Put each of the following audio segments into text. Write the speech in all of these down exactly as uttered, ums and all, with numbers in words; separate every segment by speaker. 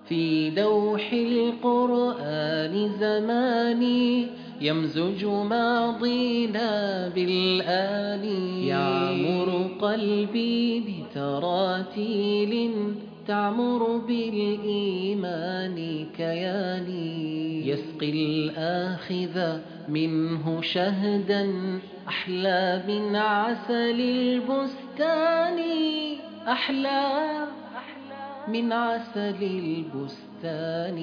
Speaker 1: في دوح القرآن زماني يمزج ماضينا بالآن يعمر قلبي بتراتيل تعمر بالإيمان كياني يسقي الآخذ منه شهدا أحلى من عسل البستان أحلى من عسل البستان.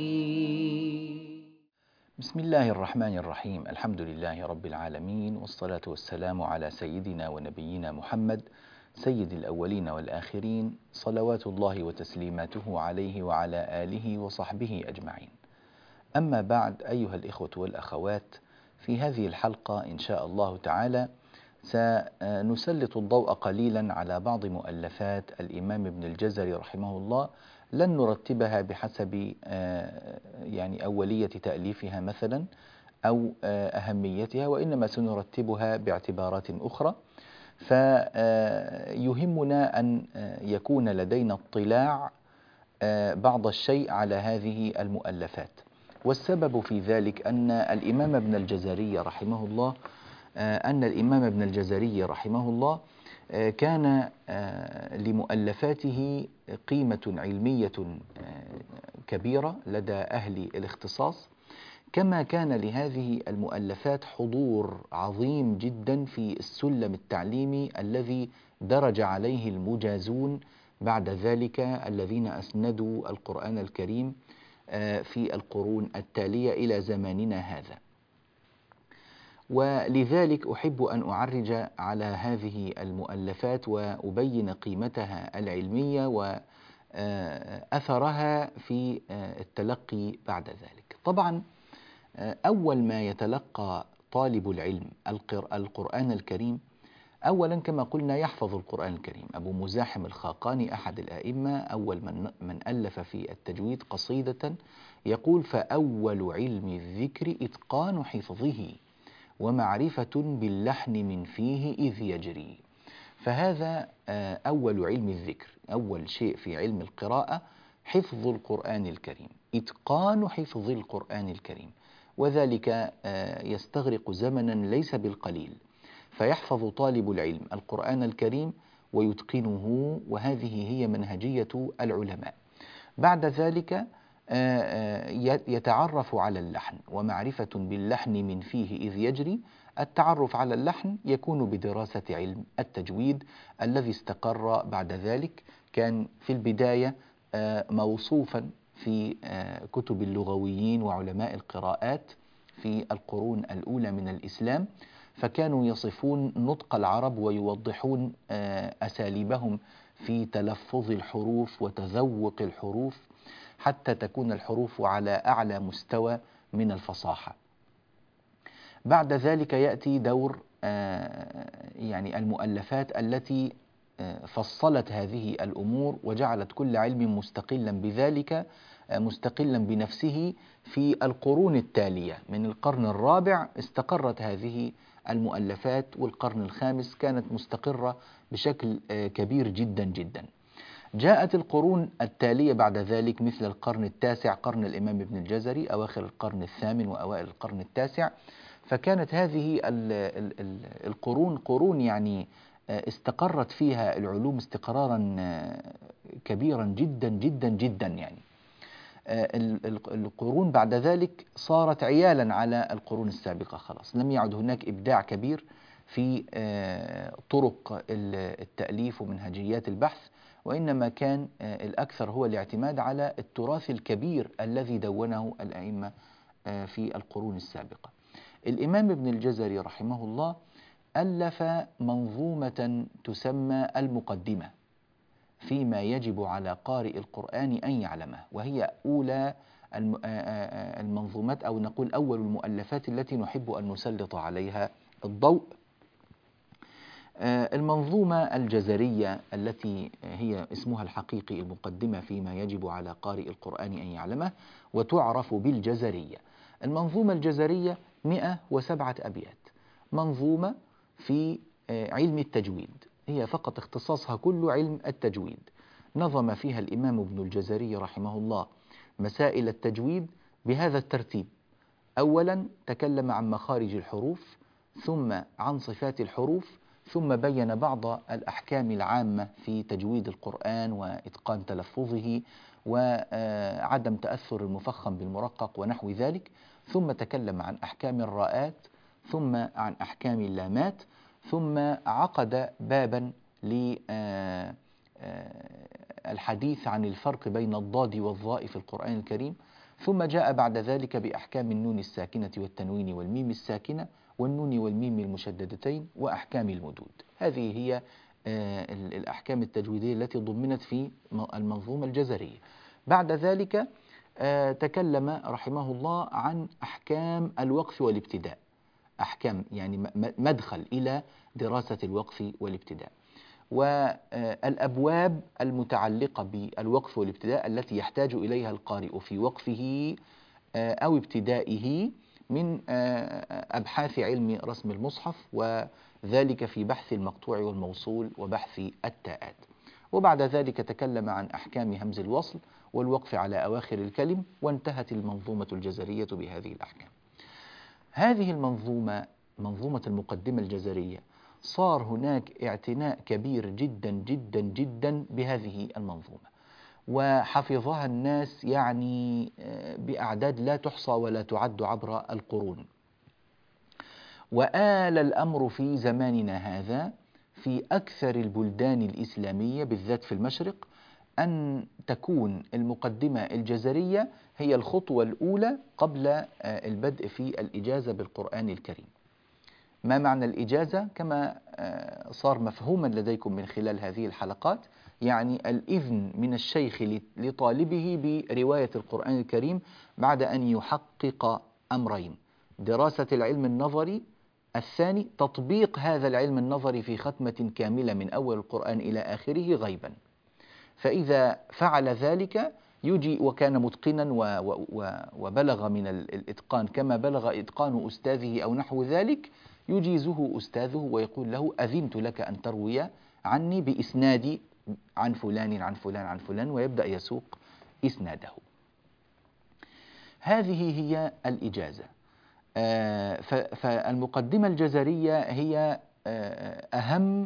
Speaker 2: بسم الله الرحمن الرحيم. الحمد لله رب العالمين، والصلاة والسلام على سيدنا ونبينا محمد سيد الأولين والآخرين، صلوات الله وتسليماته عليه وعلى آله وصحبه أجمعين. أما بعد، أيها الإخوة والأخوات، في هذه الحلقة إن شاء الله تعالى سنسلط الضوء قليلا على بعض مؤلفات الإمام ابن الجزري رحمه الله، لن نرتبها بحسب يعني أولية تأليفها مثلا أو أهميتها، وإنما سنرتبها باعتبارات أخرى. فيهمنا أن يكون لدينا اطلاع بعض الشيء على هذه المؤلفات، والسبب في ذلك أن الإمام ابن الجزري رحمه الله أن الإمام ابن الجزري رحمه الله كان لمؤلفاته قيمة علمية كبيرة لدى أهل الاختصاص، كما كان لهذه المؤلفات حضور عظيم جدا في السلم التعليمي الذي درج عليه المجازون بعد ذلك الذين أسندوا القرآن الكريم في القرون التالية إلى زماننا هذا. ولذلك أحب أن أعرج على هذه المؤلفات وأبين قيمتها العلمية وأثرها في التلقي بعد ذلك. طبعا أول ما يتلقى طالب العلم القرآن الكريم، أولا كما قلنا يحفظ القرآن الكريم. أبو مزاحم الخاقاني أحد الآئمة أول من, من ألف في التجويد قصيدة يقول: فأول علم الذكر إتقان حفظه ومعرفة باللحن من فيه إذ يجري. فهذا أول علم الذكر، أول شيء في علم القراءة حفظ القرآن الكريم، إتقان حفظ القرآن الكريم، وذلك يستغرق زمنا ليس بالقليل. فيحفظ طالب العلم القرآن الكريم ويتقنه، وهذه هي منهجية العلماء. بعد ذلك يتعرف على اللحن ومعرفة باللحن من فيه إذ يجري. التعرف على اللحن يكون بدراسة علم التجويد الذي استقر بعد ذلك. كان في البداية موصوفا في كتب اللغويين وعلماء القراءات في القرون الأولى من الإسلام، فكانوا يصفون نطق العرب ويوضحون أساليبهم في تلفظ الحروف وتذوق الحروف حتى تكون الحروف على أعلى مستوى من الفصاحة. بعد ذلك يأتي دور يعني المؤلفات التي فصلت هذه الأمور وجعلت كل علم مستقلا بذلك، مستقلا بنفسه. في القرون التالية من القرن الرابع استقرت هذه المؤلفات، والقرن الخامس كانت مستقرة بشكل كبير جدا جدا. جاءت القرون التالية بعد ذلك مثل القرن التاسع، قرن الإمام ابن الجزري، أواخر القرن الثامن وأوائل القرن التاسع. فكانت هذه القرون قرون يعني استقرت فيها العلوم استقرارا كبيرا جدا جدا جدا. يعني القرون بعد ذلك صارت عيالا على القرون السابقة، خلاص لم يعد هناك إبداع كبير في طرق التأليف ومنهجيات البحث، وإنما كان الأكثر هو الاعتماد على التراث الكبير الذي دونه الأئمة في القرون السابقة. الإمام ابن الجزري رحمه الله ألف منظومة تسمى المقدمة فيما يجب على قارئ القرآن أن يعلمه، وهي أولى المنظومات أو نقول أول المؤلفات التي نحب أن نسلط عليها الضوء. المنظومة الجزرية التي هي اسمها الحقيقي المقدمة فيما يجب على قارئ القرآن أن يعلمه، وتعرف بالجزرية. المنظومة الجزرية مئة وسبعة أبيات، منظومة في علم التجويد، هي فقط اختصاصها كله علم التجويد. نظم فيها الإمام ابن الجزري رحمه الله مسائل التجويد بهذا الترتيب: أولا تكلم عن مخارج الحروف، ثم عن صفات الحروف، ثم بين بعض الأحكام العامة في تجويد القرآن وإتقان تلفظه وعدم تأثر المفخم بالمرقق ونحو ذلك، ثم تكلم عن أحكام الراءات، ثم عن أحكام اللامات، ثم عقد بابا للحديث عن الفرق بين الضاد والظاء في القرآن الكريم، ثم جاء بعد ذلك بأحكام النون الساكنة والتنوين والميم الساكنة والنون والميم المشددتين وأحكام المدود. هذه هي الأحكام التجويدية التي ضمنت في المنظومة الجزرية. بعد ذلك تكلم رحمه الله عن أحكام الوقف والابتداء، أحكام يعني مدخل إلى دراسة الوقف والابتداء، والأبواب المتعلقة بالوقف والابتداء التي يحتاج إليها القارئ في وقفه أو ابتدائه من أبحاث علم رسم المصحف، وذلك في بحث المقطوع والموصول وبحث التاءات. وبعد ذلك تكلم عن أحكام همز الوصل والوقف على أواخر الكلم، وانتهت المنظومة الجزرية بهذه الأحكام. هذه المنظومة، منظومة المقدمة الجزرية، صار هناك اعتناء كبير جدا جدا جدا بهذه المنظومة، وحفظها الناس يعني بأعداد لا تحصى ولا تعد عبر القرون. وآل الأمر في زماننا هذا في أكثر البلدان الإسلامية بالذات في المشرق أن تكون المقدمة الجزرية هي الخطوة الأولى قبل البدء في الإجازة بالقرآن الكريم. ما معنى الإجازة؟ كما صار مفهوما لديكم من خلال هذه الحلقات، يعني الإذن من الشيخ لطالبه برواية القرآن الكريم بعد أن يحقق أمرين: دراسة العلم النظري، الثاني تطبيق هذا العلم النظري في ختمة كاملة من أول القرآن إلى آخره غيبا. فإذا فعل ذلك يجي وكان متقنا وبلغ من الإتقان كما بلغ إتقان أستاذه أو نحو ذلك، يجيزه أستاذه ويقول له: أذنت لك أن تروي عني بإسنادي عن فلان عن فلان عن فلان، ويبدأ يسوق إسناده. هذه هي الإجازة. فالمقدمة الجزرية هي أهم،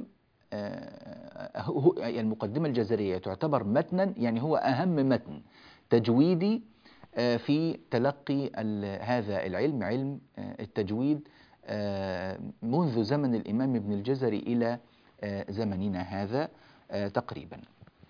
Speaker 2: المقدمة الجزرية تعتبر متنا، يعني هو أهم متن تجويدي في تلقي هذا العلم، علم التجويد، منذ زمن الإمام ابن الجزري إلى زمننا هذا تقريبا.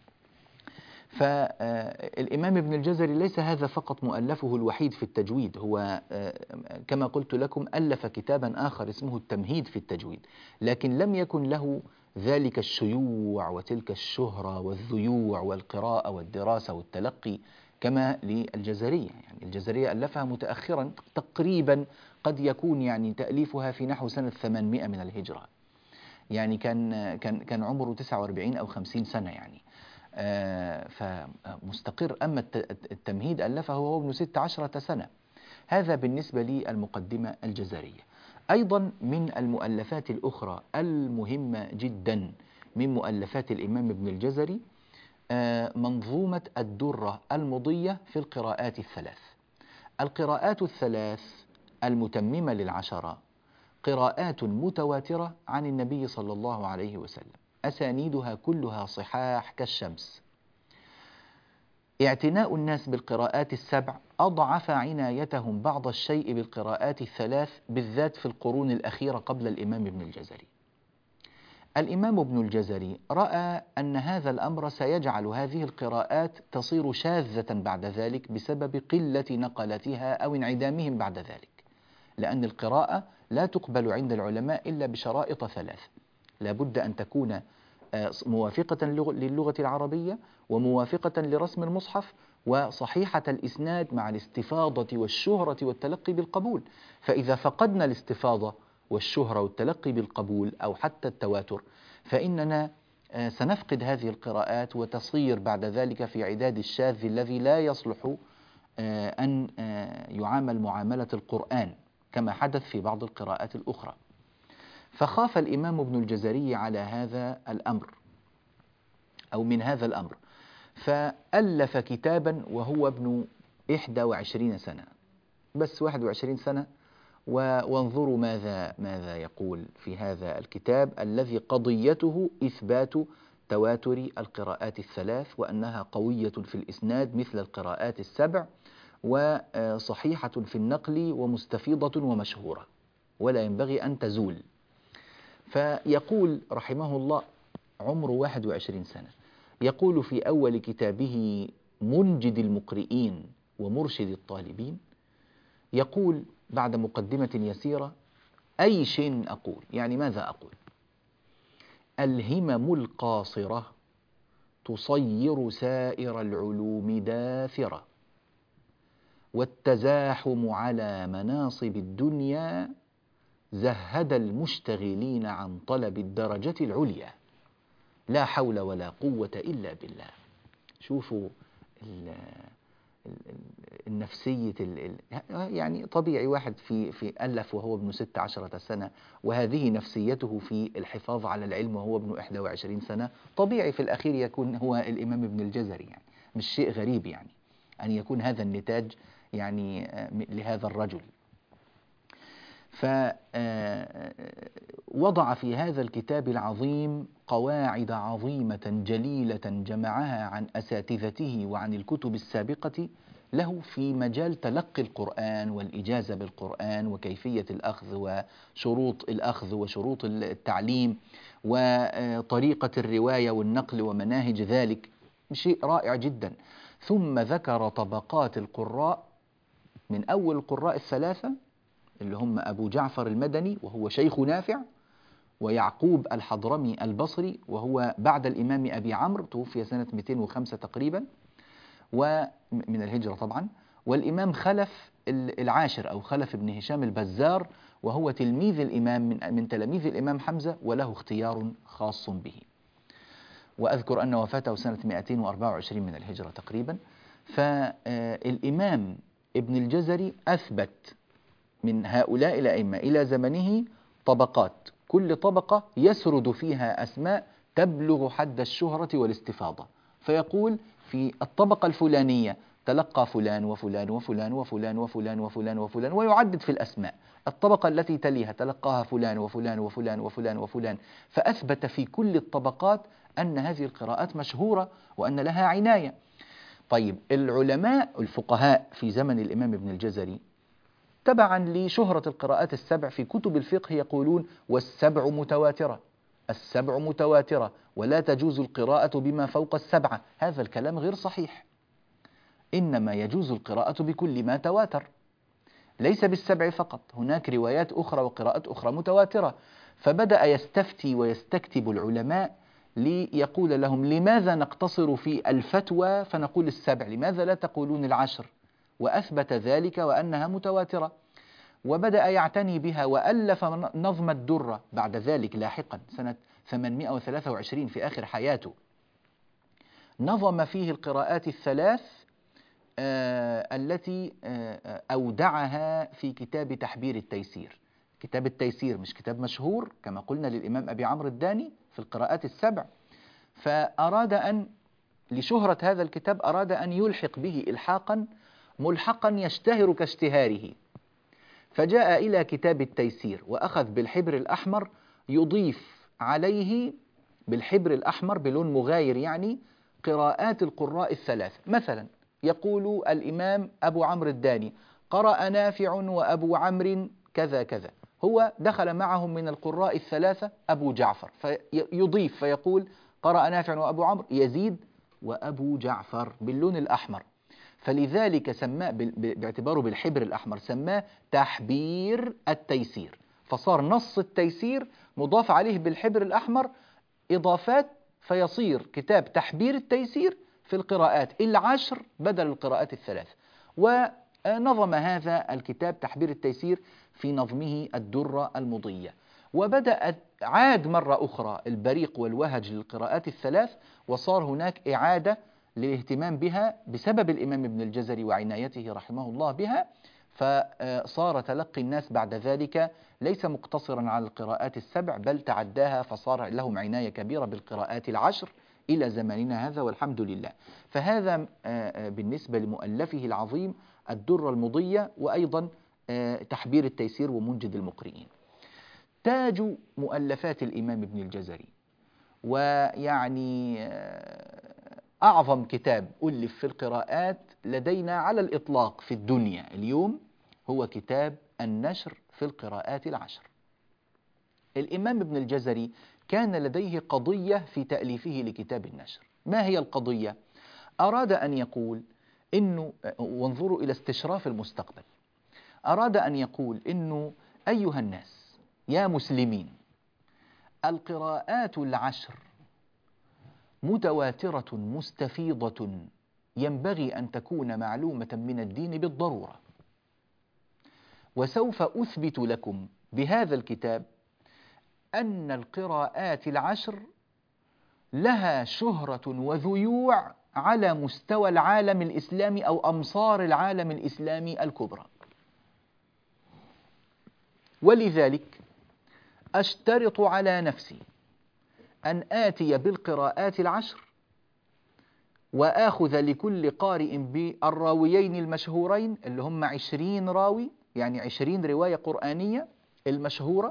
Speaker 2: فالإمام ابن الجزري ليس هذا فقط مؤلفه الوحيد في التجويد، هو كما قلت لكم ألف كتابا آخر اسمه التمهيد في التجويد، لكن لم يكن له ذلك الشيوع وتلك الشهرة والذيوع والقراءة والدراسة والتلقي كما للجزرية. يعني الجزرية ألفها متأخرا تقريبا، قد يكون يعني تأليفها في نحو سنة ثمانمائة من الهجرة، يعني كان كان كان عمره تسعة وأربعين أو خمسين سنة يعني. آه فمستقر. أما التمهيد ألفه وهو ابن ست عشرة سنة. هذا بالنسبة للمقدمة الجزرية. أيضا من المؤلفات الأخرى المهمة جدا من مؤلفات الإمام ابن الجزري آه منظومة الدرة المضية في القراءات الثلاث. القراءات الثلاث المتممة للعشرة قراءات متواترة عن النبي صلى الله عليه وسلم، أسانيدها كلها صحاح كالشمس. اعتناء الناس بالقراءات السبع أضعف عنايتهم بعض الشيء بالقراءات الثلاث، بالذات في القرون الأخيرة قبل الإمام ابن الجزري. الإمام ابن الجزري رأى أن هذا الأمر سيجعل هذه القراءات تصير شاذة بعد ذلك بسبب قلة نقلتها أو انعدامهم بعد ذلك، لأن القراءة لا تقبل عند العلماء إلا بشرائط ثلاث: لا بد أن تكون موافقة للغة العربية، وموافقة لرسم المصحف، وصحيحة الإسناد مع الاستفاضة والشهرة والتلقي بالقبول. فإذا فقدنا الاستفاضة والشهرة والتلقي بالقبول أو حتى التواتر، فإننا سنفقد هذه القراءات وتصير بعد ذلك في عداد الشاذ الذي لا يصلح أن يعامل معاملة القرآن كما حدث في بعض القراءات الأخرى. فخاف الإمام ابن الجزري على هذا الأمر أو من هذا الأمر، فألف كتابا وهو ابن إحدى وعشرين سنة، بس واحد وعشرين سنة. وانظروا ماذا ماذا يقول في هذا الكتاب الذي قضيته إثبات تواتر القراءات الثلاث، وأنها قوية في الإسناد مثل القراءات السبع، وصحيحة في النقل، ومستفيضة ومشهورة، ولا ينبغي أن تزول. فيقول رحمه الله عمره واحد وعشرين سنة، يقول في أول كتابه منجد المقرئين ومرشد الطالبين، يقول بعد مقدمة يسيرة: أي شيء أقول، يعني ماذا أقول؟ الهمم القاصرة تصير سائر العلوم داثرة، والتزاحم على مناصب الدنيا زهد المشتغلين عن طلب الدرجة العليا، لا حول ولا قوة إلا بالله. شوفوا النفسية، يعني طبيعي واحد في في ألف وهو ابن ست عشرة سنة، وهذه نفسيته في الحفاظ على العلم وهو ابن إحدى وعشرين سنة، طبيعي في الأخير يكون هو الإمام ابن الجزري، يعني مش شيء غريب يعني أن يكون هذا النتاج يعني لهذا الرجل. فوضع في هذا الكتاب العظيم قواعد عظيمة جليلة جمعها عن أساتذته وعن الكتب السابقة له في مجال تلقي القرآن والإجازة بالقرآن وكيفية الأخذ وشروط الأخذ وشروط التعليم وطريقة الرواية والنقل ومناهج ذلك، شيء رائع جدا. ثم ذكر طبقات القراء من أول القراء الثلاثة اللي هم أبو جعفر المدني وهو شيخ نافع، ويعقوب الحضرمي البصري وهو بعد الإمام أبي عمرو، توفي سنة مئتين وخمسة تقريبا ومن الهجرة طبعا، والإمام خلف العاشر أو خلف بن هشام البزار وهو تلميذ الإمام من من تلاميذ الإمام حمزة، وله اختيار خاص به. وأذكر أن وفاته سنة مئتين وأربعة وعشرين من الهجرة تقريبا. فالإمام ابن الجزري أثبت من هؤلاء الأئمة إلى زمنه طبقات، كل طبقة يسرد فيها أسماء تبلغ حد الشهرة والاستفاضة، فيقول في الطبقة الفلانية تلقى فلان وفلان وفلان وفلان وفلان وفلان وفلان، ويعدد في الأسماء. الطبقة التي تليها تلقاها فلان وفلان وفلان وفلان وفلان، فأثبت في كل الطبقات أن هذه القراءات مشهورة وأن لها عناية. طيب، العلماء الفقهاء في زمن الإمام ابن الجزري تبعا لشهرة القراءات السبع في كتب الفقه يقولون والسبع متواترة، السبع متواترة ولا تجوز القراءة بما فوق السبعة. هذا الكلام غير صحيح، إنما يجوز القراءة بكل ما تواتر، ليس بالسبع فقط، هناك روايات أخرى وقراءات أخرى متواترة. فبدأ يستفتي ويستكتب العلماء ليقول لهم لماذا نقتصر في الفتوى فنقول السبع، لماذا لا تقولون العشر؟ وأثبت ذلك وأنها متواترة، وبدأ يعتني بها وألف نظم الدرة بعد ذلك لاحقا سنة ثمانمئة وثلاثة وعشرين في آخر حياته، نظم فيه القراءات الثلاث آه التي آه أودعها في كتاب تحبير التيسير. كتاب التيسير مش كتاب مشهور كما قلنا للإمام أبي عمرو الداني في القراءات السبع، فأراد أن لشهرة هذا الكتاب أراد أن يلحق به إلحاقا ملحقا يشتهر كاشتهاره، فجاء إلى كتاب التيسير وأخذ بالحبر الأحمر يضيف عليه بالحبر الأحمر بلون مغاير يعني قراءات القراء الثلاثة. مثلا يقول الإمام أبو عمرو الداني قرأ نافع وأبو عمرو كذا كذا، هو دخل معهم من القراء الثلاثة أبو جعفر فيضيف فيقول قرأ نافع وأبو عمرو يزيد وأبو جعفر باللون الأحمر، فلذلك سماه باعتباره بالحبر الأحمر سماه تحبير التيسير، فصار نص التيسير مضاف عليه بالحبر الأحمر إضافات، فيصير كتاب تحبير التيسير في القراءات العشر بدل القراءات الثلاث. ونظم هذا الكتاب تحبير التيسير في نظمه الدرة المضية، وبدأ عاد مرة أخرى البريق والوهج للقراءات الثلاث، وصار هناك إعادة للاهتمام بها بسبب الإمام ابن الجزري وعنايته رحمه الله بها، فصار تلقي الناس بعد ذلك ليس مقتصرا على القراءات السبع بل تعداها، فصار لهم عناية كبيرة بالقراءات العشر إلى زماننا هذا والحمد لله. فهذا بالنسبة لمؤلفه العظيم الدرة المضية، وأيضا تحبير التيسير ومنجد المقرئين. تاج مؤلفات الإمام ابن الجزري، ويعني أعظم كتاب ألف في القراءات لدينا على الإطلاق في الدنيا اليوم، هو كتاب النشر في القراءات العشر. الإمام ابن الجزري كان لديه قضية في تأليفه لكتاب النشر. ما هي القضية؟ أراد أن يقول إنه، وانظروا إلى استشراف المستقبل، أراد أن يقول إنه أيها الناس يا مسلمين، القراءات العشر متواترة مستفيضة ينبغي أن تكون معلومة من الدين بالضرورة، وسوف أثبت لكم بهذا الكتاب أن القراءات العشر لها شهرة وذيوع على مستوى العالم الإسلامي أو أمصار العالم الإسلامي الكبرى، ولذلك أشترط على نفسي أن آتي بالقراءات العشر وآخذ لكل قارئ بالراويين المشهورين اللي هم عشرين راوي، يعني عشرين رواية قرآنية المشهورة،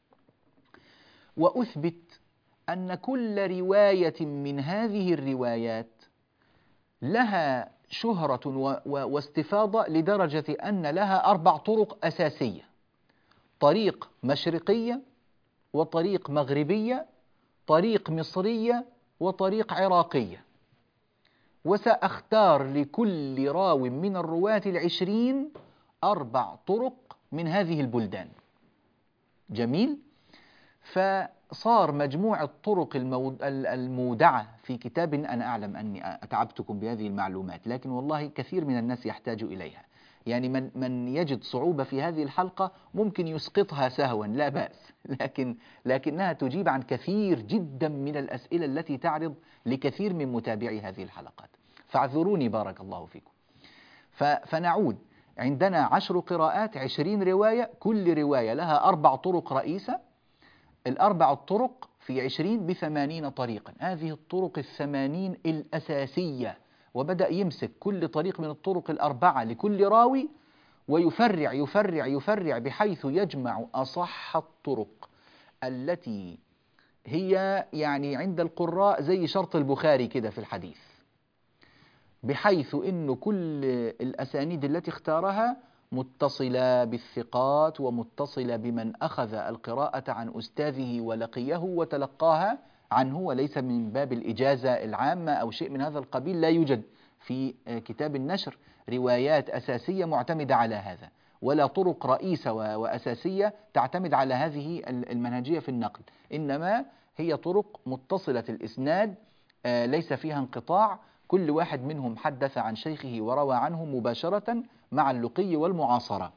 Speaker 2: وأثبت أن كل رواية من هذه الروايات لها شهرة واستفاضة لدرجة أن لها أربع طرق أساسية: طريق مشرقية، وطريق مغربية، طريق مصرية، وطريق عراقية. وسأختار لكل راو من الرواة العشرين أربع طرق من هذه البلدان. جميل. فصار مجموع الطرق المودعة في كتاب، أنا أعلم أني أتعبتكم بهذه المعلومات، لكن والله كثير من الناس يحتاج إليها. يعني من, من يجد صعوبة في هذه الحلقة ممكن يسقطها سهوا، لا بأس، لكن لكنها تجيب عن كثير جدا من الأسئلة التي تعرض لكثير من متابعي هذه الحلقات، فاعذروني بارك الله فيكم. فنعود، عندنا عشر قراءات، عشرين رواية، كل رواية لها أربع طرق رئيسة. الأربع الطرق في عشرين بثمانين طريقا، هذه الطرق الثمانين الأساسية، وبدأ يمسك كل طريق من الطرق الأربعة لكل راوي ويفرع يفرع يفرع بحيث يجمع أصح الطرق التي هي يعني عند القراء زي شرط البخاري كده في الحديث، بحيث إنه كل الأسانيد التي اختارها متصلة بالثقات ومتصلة بمن أخذ القراءة عن أستاذه ولقيه وتلقاها عنه، وليس من باب الإجازة العامة أو شيء من هذا القبيل. لا يوجد في كتاب النشر روايات أساسية معتمدة على هذا، ولا طرق رئيسة وأساسية تعتمد على هذه المنهجية في النقل، إنما هي طرق متصلة الإسناد ليس فيها انقطاع، كل واحد منهم حدث عن شيخه وروى عنه مباشرة مع اللقي والمعاصرة.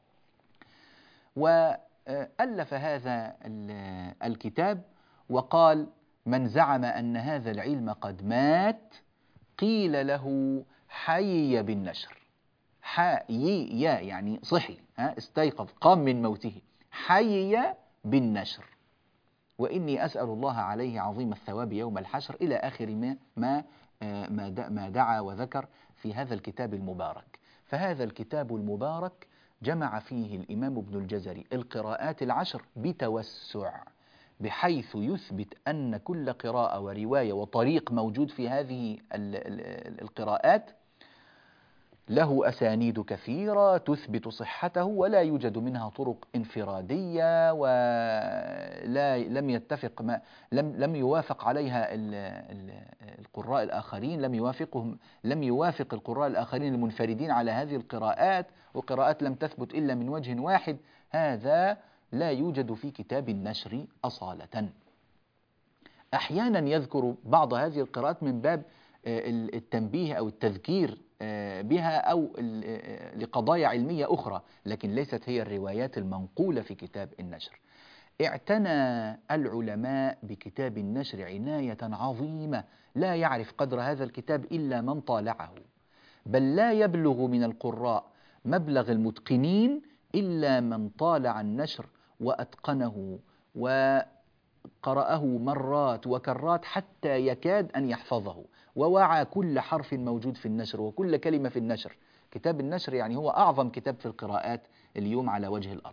Speaker 2: وألف هذا الكتاب وقال: من زعم أن هذا العلم قد مات قيل له حي بالنشر. حي يعني صحي، استيقظ، قام من موته، حي بالنشر، وإني أسأل الله عليه عظيم الثواب يوم الحشر، إلى آخر ما ما ما دعا وذكر في هذا الكتاب المبارك. فهذا الكتاب المبارك جمع فيه الإمام ابن الجزري القراءات العشر بتوسع، بحيث يثبت أن كل قراءة ورواية وطريق موجود في هذه القراءات له أسانيد كثيرة تثبت صحته، ولا يوجد منها طرق انفرادية، ولا لم يتفق ما لم لم يوافق عليها ال ال القراء الآخرين، لم يوافقهم لم يوافق القراء الآخرين المنفردين على هذه القراءات، وقراءات لم تثبت إلا من وجه واحد. هذا لا يوجد في كتاب النشر أصالة. أحيانا يذكر بعض هذه القراءات من باب التنبيه أو التذكير بها أو لقضايا علمية أخرى، لكن ليست هي الروايات المنقولة في كتاب النشر. اعتنى العلماء بكتاب النشر عناية عظيمة لا يعرف قدر هذا الكتاب إلا من طالعه، بل لا يبلغ من القراء مبلغ المتقنين إلا من طالع النشر وأتقنه قرأه مرات وكرات حتى يكاد أن يحفظه، ووعى كل حرف موجود في النشر وكل كلمة في النشر. كتاب النشر يعني هو أعظم كتاب في القراءات اليوم على وجه الأرض.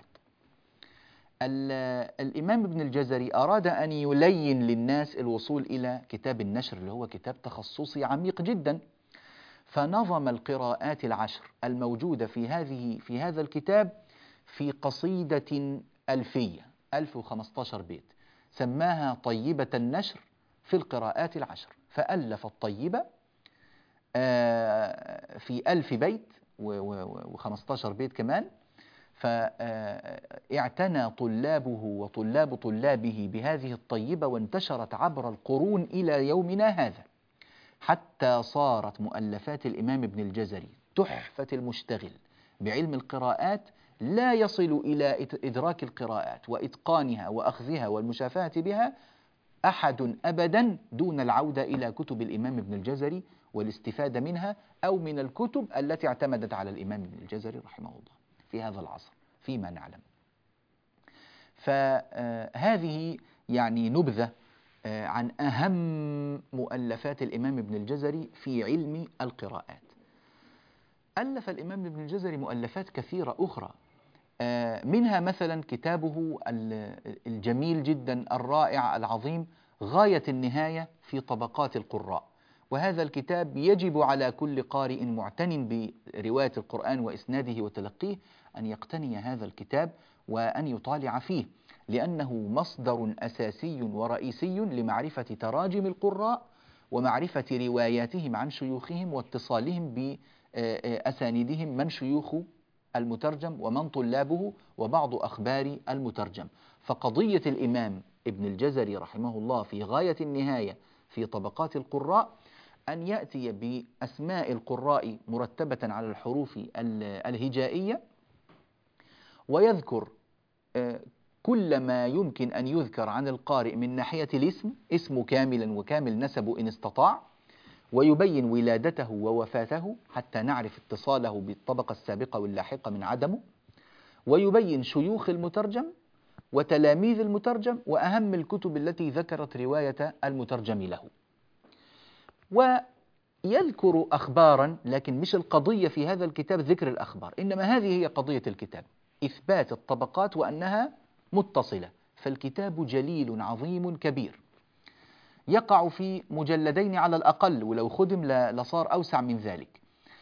Speaker 2: الإمام ابن الجزري أراد أن يلين للناس الوصول إلى كتاب النشر اللي هو كتاب تخصصي عميق جدا، فنظم القراءات العشر الموجودة في هذه في هذا الكتاب في قصيدة ألفية ألف وخمسة عشر بيت، سماها طيبة النشر في القراءات العشر. فألف الطيبة في ألف بيت وخمسة عشر بيت كمان، فاعتنى طلابه وطلاب طلابه بهذه الطيبة وانتشرت عبر القرون إلى يومنا هذا، حتى صارت مؤلفات الإمام ابن الجزري تحفة المشتغل بعلم القراءات، لا يصل إلى إدراك القراءات وإتقانها وأخذها والمشافهة بها أحد أبدا دون العودة إلى كتب الإمام ابن الجزري والاستفادة منها، أو من الكتب التي اعتمدت على الإمام ابن الجزري رحمه الله في هذا العصر فيما نعلم. فهذه يعني نبذة عن أهم مؤلفات الإمام ابن الجزري في علم القراءات. ألف الإمام ابن الجزري مؤلفات كثيرة أخرى، منها مثلا كتابه الجميل جدا الرائع العظيم غاية النهاية في طبقات القراء. وهذا الكتاب يجب على كل قارئ معتن برواية القرآن وإسناده وتلقيه أن يقتني هذا الكتاب وأن يطالع فيه، لأنه مصدر أساسي ورئيسي لمعرفة تراجم القراء ومعرفة رواياتهم عن شيوخهم واتصالهم بأسانيدهم من شيوخ المترجم ومن طلابه وبعض أخبار المترجم. فقضية الإمام ابن الجزري رحمه الله في غاية النهاية في طبقات القراء أن يأتي بأسماء القراء مرتبة على الحروف الهجائية، ويذكر كل ما يمكن أن يذكر عن القارئ من ناحية الاسم، اسمه كاملا وكامل نسبه إن استطاع، ويبين ولادته ووفاته حتى نعرف اتصاله بالطبقة السابقة واللاحقة من عدمه، ويبين شيوخ المترجم وتلاميذ المترجم وأهم الكتب التي ذكرت رواية المترجم له، ويذكر أخبارا. لكن مش القضية في هذا الكتاب ذكر الأخبار، إنما هذه هي قضية الكتاب، إثبات الطبقات وأنها متصلة. فالكتاب جليل عظيم كبير يقع في مجلدين على الأقل، ولو خدم لصار أوسع من ذلك.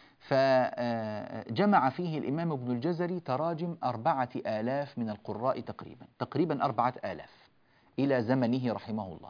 Speaker 2: فجمع فيه الإمام ابن الجزري تراجم أربعة آلاف من القراء تقريبا تقريبا أربعة آلاف إلى زمنه رحمه الله.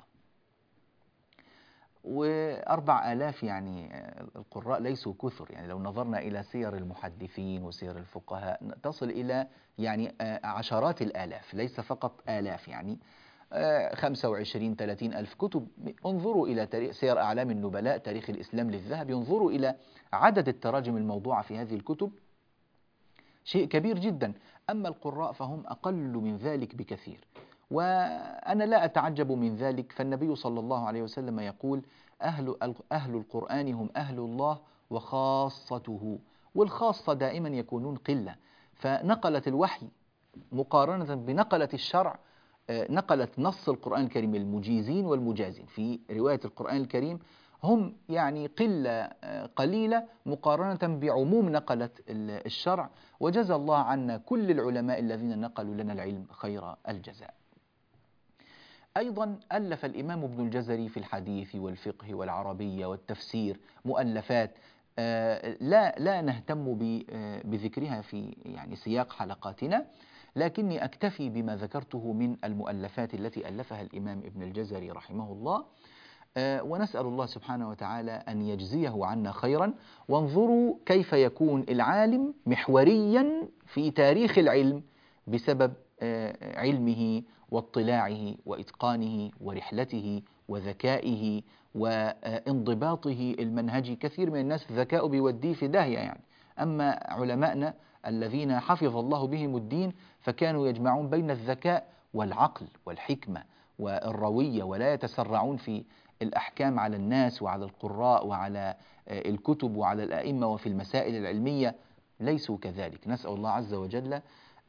Speaker 2: وأربع آلاف يعني القراء ليسوا كثر، يعني لو نظرنا إلى سير المحدثين وسير الفقهاء تصل إلى يعني عشرات الآلاف، ليس فقط آلاف، يعني خمسة وعشرين ثلاثين ألف كتب. انظروا إلى تاريخ سير أعلام النبلاء، تاريخ الإسلام للذهبي، انظروا إلى عدد التراجم الموضوعة في هذه الكتب، شيء كبير جدا. أما القراء فهم أقل من ذلك بكثير، وأنا لا أتعجب من ذلك، فالنبي صلى الله عليه وسلم يقول أهل, أهل القرآن هم أهل الله وخاصته، والخاصة دائما يكونون قلة. فنقلت الوحي مقارنة بنقلة الشرع، نقلت نص القرآن الكريم المجيزين والمجازين في رواية القرآن الكريم هم يعني قلة قليلة مقارنة بعموم نقلة الشرع. وجزى الله عنا كل العلماء الذين نقلوا لنا العلم خير الجزاء. أيضا ألف الإمام ابن الجزري في الحديث والفقه والعربية والتفسير مؤلفات لا لا نهتم بذكرها في يعني سياق حلقاتنا، لكني أكتفي بما ذكرته من المؤلفات التي ألفها الإمام ابن الجزري رحمه الله، ونسأل الله سبحانه وتعالى أن يجزيه عنا خيرا. وانظروا كيف يكون العالم محوريا في تاريخ العلم بسبب علمه واطلاعه وإتقانه ورحلته وذكائه وانضباطه المنهجي. كثير من الناس الذكاء بيوديه في داهية يعني، أما علماءنا الذين حفظ الله بهم الدين فكانوا يجمعون بين الذكاء والعقل والحكمة والروية، ولا يتسرعون في الأحكام على الناس وعلى القراء وعلى الكتب وعلى الأئمة وفي المسائل العلمية، ليسوا كذلك. نسأل الله عز وجل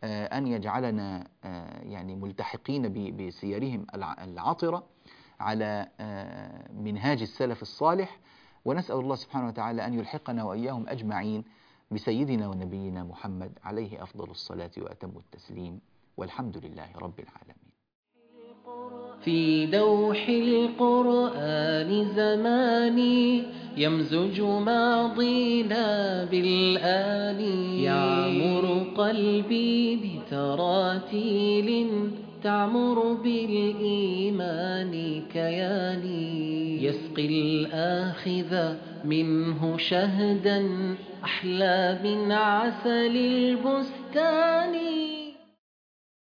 Speaker 2: أن يجعلنا يعني ملتحقين بسيرهم العطرة على منهاج السلف الصالح، ونسأل الله سبحانه وتعالى أن يلحقنا وإياهم أجمعين بسيدنا ونبينا محمد عليه أفضل الصلاة وأتم التسليم، والحمد لله رب العالمين.
Speaker 1: في دوح القرآن زماني يمزج ماضينا بالآن، يعمر قلبي بتراتيل تعمر بالإيمان كياني، يسقي الآخذ منه شهدا أحلى من عسل البستان.